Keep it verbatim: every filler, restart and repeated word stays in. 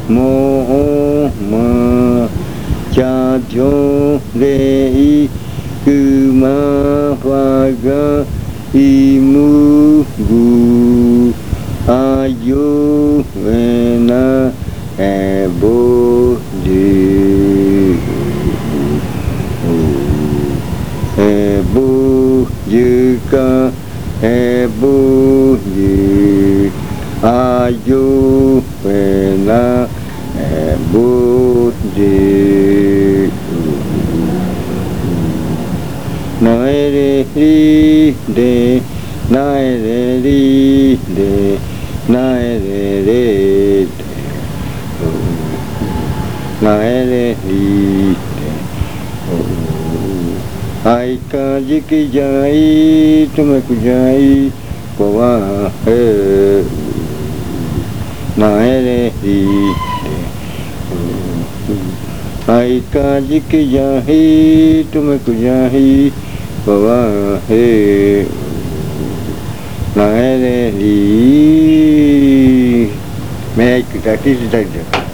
mo ma cha cho le ku ma fa ga i mu gu ayo na e bo di e bo yu ka e bo yu ayo na e bo di na re ri de na re ri de na re re de na re ri de ai ka ji ki jai tume ku jai ko wa he na re ri de ai ka ji ki jai tume ku jai ko wa he na re ri me ai ka ki ji jai